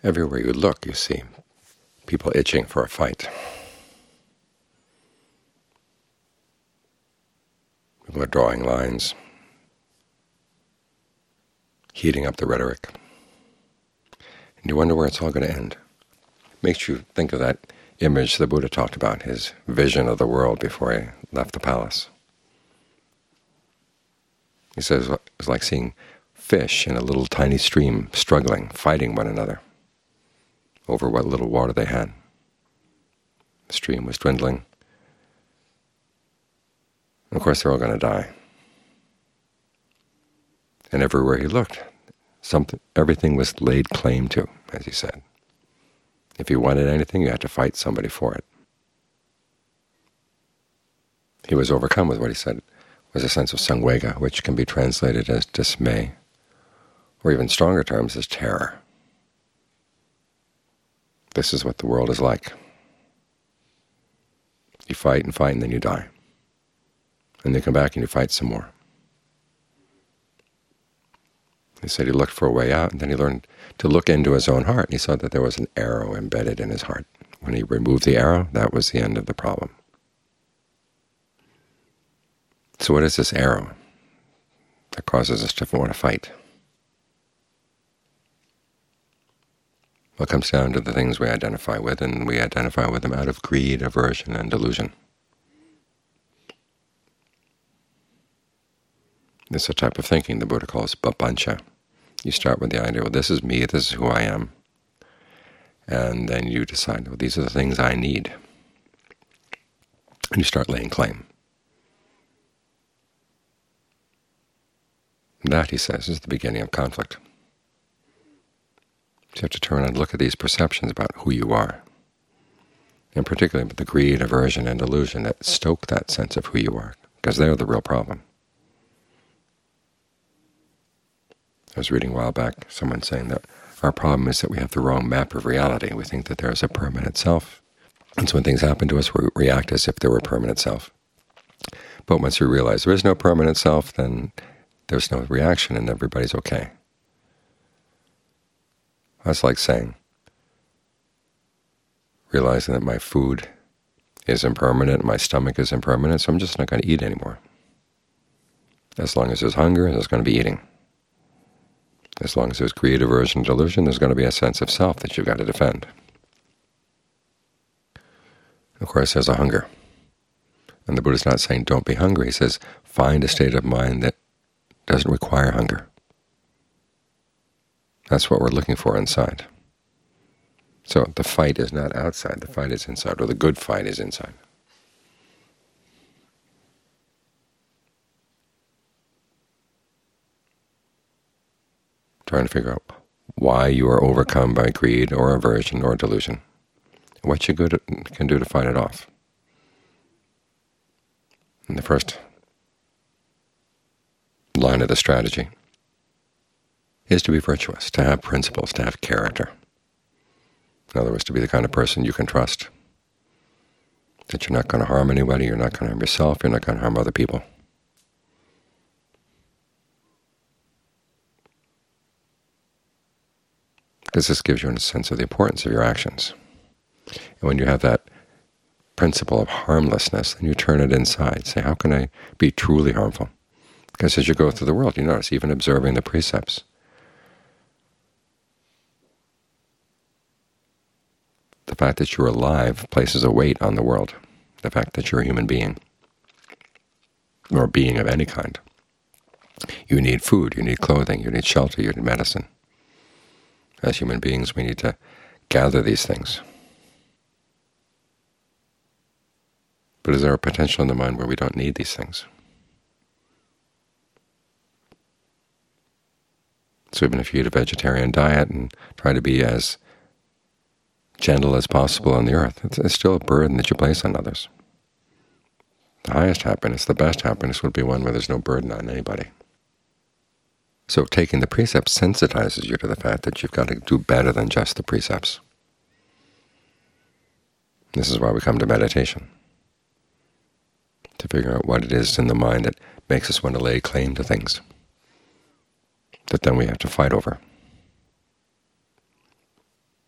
Everywhere you look, you see people itching for a fight. People are drawing lines, heating up the rhetoric. And you wonder where it's all going to end. It makes you think of that image the Buddha talked about, his vision of the world before he left the palace. He says it was like seeing fish in a little tiny stream struggling, fighting one another over what little water they had. The stream was dwindling. And of course, they're all going to die. And everywhere he looked, everything was laid claim to, as he said. If you wanted anything, you had to fight somebody for it. He was overcome with what he said was a sense of samvega, which can be translated as dismay, or even stronger terms as terror. This is what the world is like. You fight and fight, and then you die. And you come back and you fight some more. He said he looked for a way out, and then he learned to look into his own heart, and he saw that there was an arrow embedded in his heart. When he removed the arrow, that was the end of the problem. So what is this arrow that causes us to want to fight? Well, it comes down to the things we identify with, and we identify with them out of greed, aversion, and delusion. This is a type of thinking the Buddha calls papancha. You start with the idea, well, this is me, this is who I am. And then you decide, well, these are the things I need. And you start laying claim. And that, he says, is the beginning of conflict. So you have to turn and look at these perceptions about who you are, and particularly about the greed, aversion, and delusion that stoke that sense of who you are, because they're the real problem. I was reading a while back someone saying that our problem is that we have the wrong map of reality. We think that there is a permanent self, and so when things happen to us, we react as if there were a permanent self. But once we realize there is no permanent self, then there's no reaction and everybody's okay. That's like saying, realizing that my food is impermanent, my stomach is impermanent, so I'm just not going to eat anymore. As long as there's hunger, there's going to be eating. As long as there's greed, aversion, delusion, there's going to be a sense of self that you've got to defend. Of course, there's a hunger. And the Buddha's not saying don't be hungry. He says find a state of mind that doesn't require hunger. That's what we're looking for inside. So the fight is not outside, the fight is inside, or the good fight is inside. Trying to figure out why you are overcome by greed or aversion or delusion, what you can do to fight it off. And the first line of the strategy is to be virtuous, to have principles, to have character. In other words, to be the kind of person you can trust, that you're not going to harm anybody, you're not going to harm yourself, you're not going to harm other people. Because this gives you a sense of the importance of your actions. And when you have that principle of harmlessness, then you turn it inside. Say, how can I be truly harmful? Because as you go through the world, you notice, even observing the precepts, the fact that you're alive places a weight on the world. The fact that you're a human being, or a being of any kind. You need food, you need clothing, you need shelter, you need medicine. As human beings, we need to gather these things. But is there a potential in the mind where we don't need these things? So even if you eat a vegetarian diet and try to be as gentle as possible on the earth, it's still a burden that you place on others. The highest happiness, the best happiness, would be one where there's no burden on anybody. So taking the precepts sensitizes you to the fact that you've got to do better than just the precepts. This is why we come to meditation, to figure out what it is in the mind that makes us want to lay claim to things that then we have to fight over.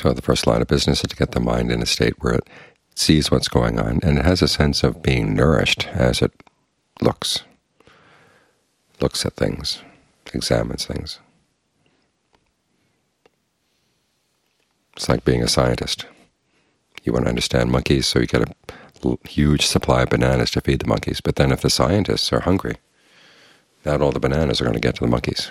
So the first line of business is to get the mind in a state where it sees what's going on, and it has a sense of being nourished as it looks at things, examines things. It's like being a scientist. You want to understand monkeys, so you get a huge supply of bananas to feed the monkeys. But then if the scientists are hungry, not all the bananas are going to get to the monkeys.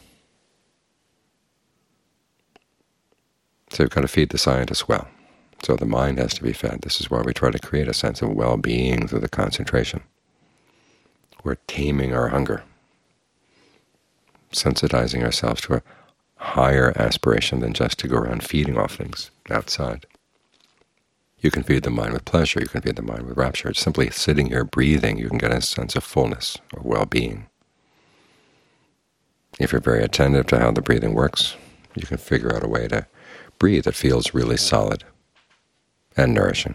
So you've got to feed the scientists well. So the mind has to be fed. This is why we try to create a sense of well-being through the concentration. We're taming our hunger, sensitizing ourselves to a higher aspiration than just to go around feeding off things outside. You can feed the mind with pleasure, you can feed the mind with rapture. It's simply sitting here breathing, you can get a sense of fullness or well-being. If you're very attentive to how the breathing works, you can figure out a way to breathe that feels really solid and nourishing.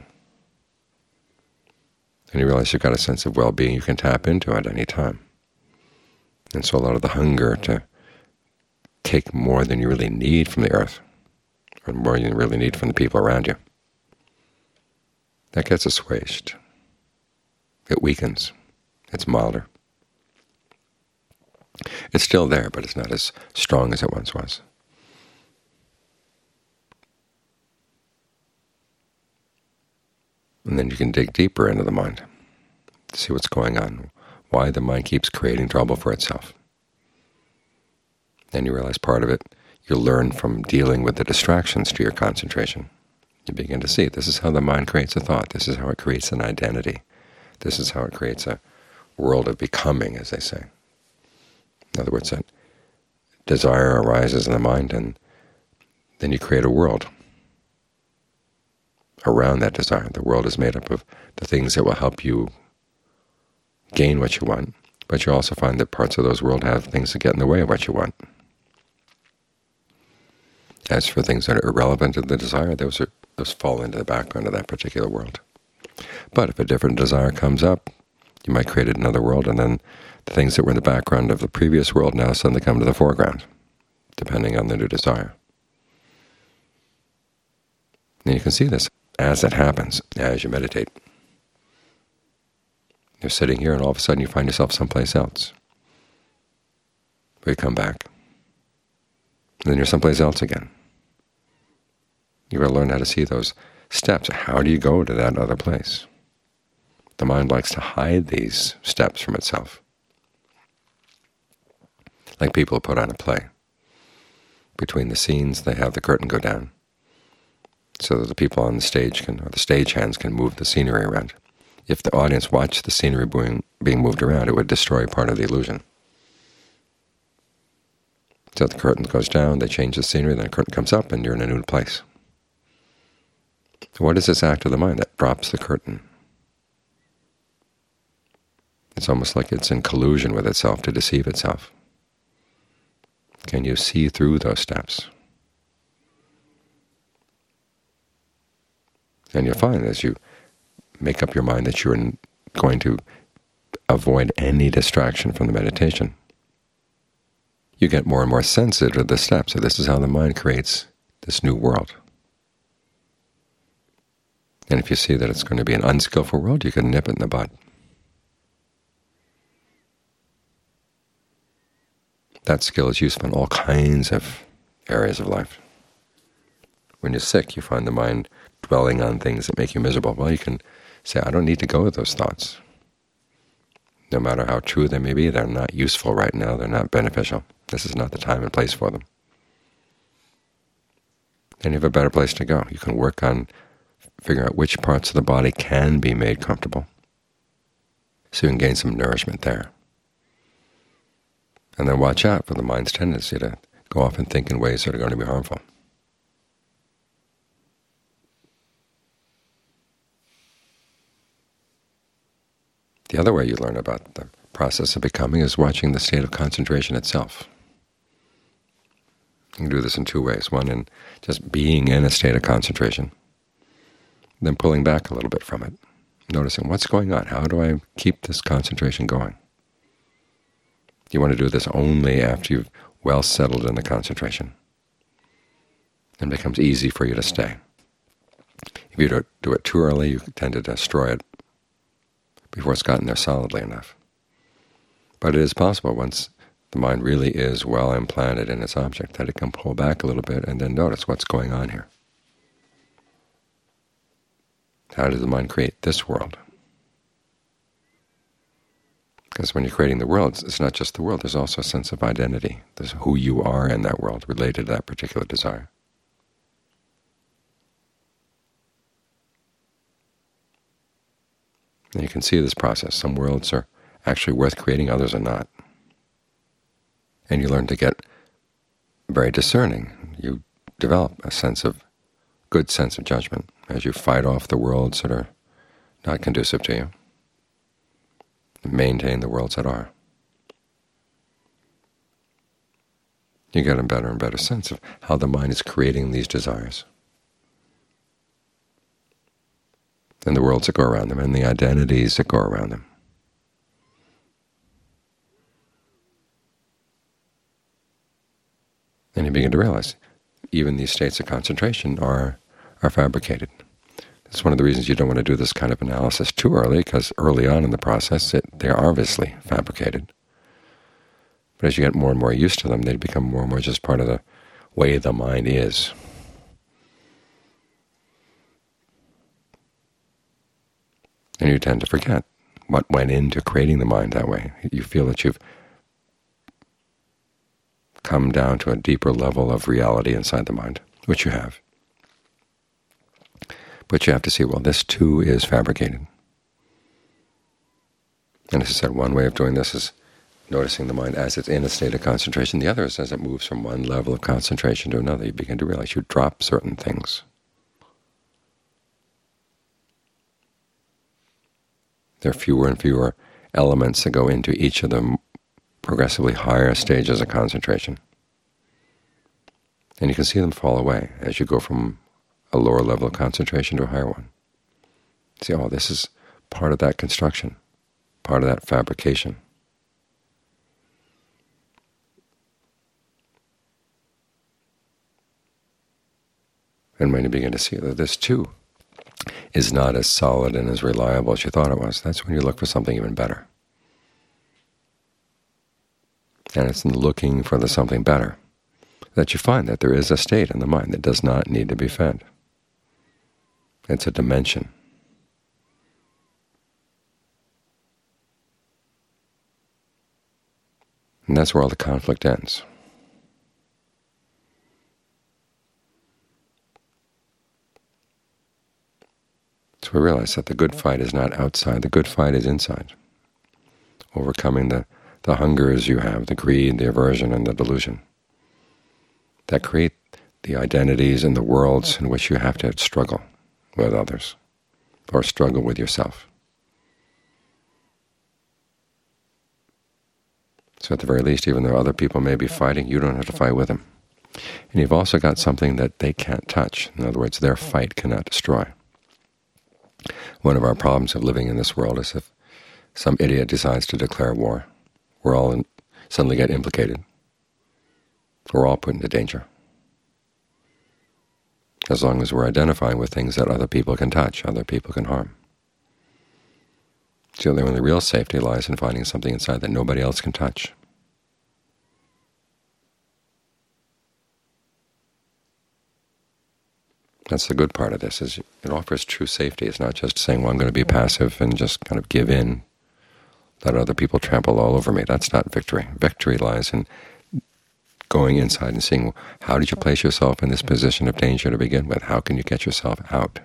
And you realize you've got a sense of well-being you can tap into at any time. And so a lot of the hunger to take more than you really need from the earth, or more than you really need from the people around you, that gets assuaged. It weakens. It's milder. It's still there, but it's not as strong as it once was. And then you can dig deeper into the mind to see what's going on, why the mind keeps creating trouble for itself. Then you realize part of it you learn from dealing with the distractions to your concentration. You begin to see this is how the mind creates a thought. This is how it creates an identity. This is how it creates a world of becoming, as they say. In other words, that desire arises in the mind, and then you create a world around that desire. The world is made up of the things that will help you gain what you want, but you also find that parts of those world have things that get in the way of what you want. As for things that are irrelevant to the desire, those fall into the background of that particular world. But if a different desire comes up, you might create another world, and then the things that were in the background of the previous world now suddenly come to the foreground, depending on the new desire. And you can see this as it happens, as you meditate. You're sitting here, and all of a sudden you find yourself someplace else. But you come back, and then you're someplace else again. You've got to learn how to see those steps. How do you go to that other place? The mind likes to hide these steps from itself. Like people who put on a play. Between the scenes, they have the curtain go down, so that the people on the stage or the stagehands can move the scenery around. If the audience watched the scenery being moved around, it would destroy part of the illusion. So the curtain goes down, they change the scenery, then the curtain comes up, and you're in a new place. What is this act of the mind that drops the curtain? It's almost like it's in collusion with itself to deceive itself. Can you see through those steps? And you'll find as you make up your mind that you're going to avoid any distraction from the meditation, you get more and more sensitive to the steps. So this is how the mind creates this new world. And if you see that it's going to be an unskillful world, you can nip it in the bud. That skill is useful in all kinds of areas of life. When you're sick, you find the mind dwelling on things that make you miserable. Well, you can say, I don't need to go with those thoughts. No matter how true they may be, they're not useful right now, they're not beneficial. This is not the time and place for them. Then you have a better place to go. You can work on figuring out which parts of the body can be made comfortable, so you can gain some nourishment there. And then watch out for the mind's tendency to go off and think in ways that are going to be harmful. The other way you learn about the process of becoming is watching the state of concentration itself. You can do this in two ways. One, in just being in a state of concentration, then pulling back a little bit from it, noticing what's going on. How do I keep this concentration going? You want to do this only after you've well settled in the concentration. and it becomes easy for you to stay. If you don't do it too early, you tend to destroy it before it's gotten there solidly enough. But it is possible, once the mind really is well implanted in its object, that it can pull back a little bit and then notice what's going on here. How does the mind create this world? Because when you're creating the world, it's not just the world. There's also a sense of identity. There's who you are in that world related to that particular desire. And you can see this process. Some worlds are actually worth creating, others are not. And you learn to get very discerning. You develop a good sense of judgment as you fight off the worlds that are not conducive to you, and maintain the worlds that are. You get a better and better sense of how the mind is creating these desires, and the worlds that go around them, and the identities that go around them. And you begin to realize even these states of concentration are fabricated. That's one of the reasons you don't want to do this kind of analysis too early, because early on in the process they are obviously fabricated. But as you get more and more used to them, they become more and more just part of the way the mind is. And you tend to forget what went into creating the mind that way. You feel that you've come down to a deeper level of reality inside the mind, which you have. But you have to see, well, this too is fabricated. And as I said, one way of doing this is noticing the mind as it's in a state of concentration. The other is as it moves from one level of concentration to another. You begin to realize you drop certain things. There are fewer and fewer elements that go into each of the progressively higher stages of concentration. And you can see them fall away as you go from a lower level of concentration to a higher one. See, oh, this is part of that construction, part of that fabrication. And when you begin to see that this too is not as solid and as reliable as you thought it was, that's when you look for something even better. And it's in looking for the something better that you find that there is a state in the mind that does not need to be fed. It's a dimension. And that's where all the conflict ends. So we realize that the good fight is not outside, the good fight is inside. Overcoming the hungers you have, the greed, the aversion, and the delusion that create the identities and the worlds in which you have to struggle with others or struggle with yourself. So at the very least, even though other people may be fighting, you don't have to fight with them. And you've also got something that they can't touch. In other words, their fight cannot destroy. One of our problems of living in this world is if some idiot decides to declare war, we're all suddenly get implicated. We're all put into danger. As long as we're identifying with things that other people can touch, other people can harm. So the only real safety lies in finding something inside that nobody else can touch. That's the good part of this, is it offers true safety. It's not just saying, well, I'm going to be passive and just kind of give in, let other people trample all over me. That's not victory. Victory lies in going inside and seeing, how did you place yourself in this position of danger to begin with? How can you get yourself out?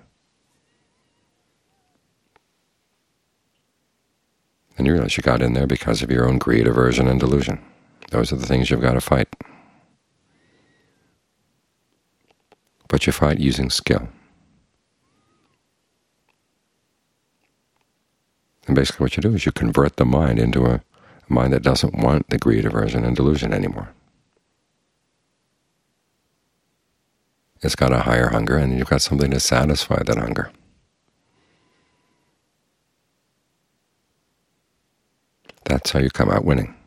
And you realize you got in there because of your own greed, aversion, and delusion. Those are the things you've got to fight. But you fight using skill. And basically what you do is you convert the mind into a mind that doesn't want the greed, aversion, and delusion anymore. It's got a higher hunger, and you've got something to satisfy that hunger. That's how you come out winning.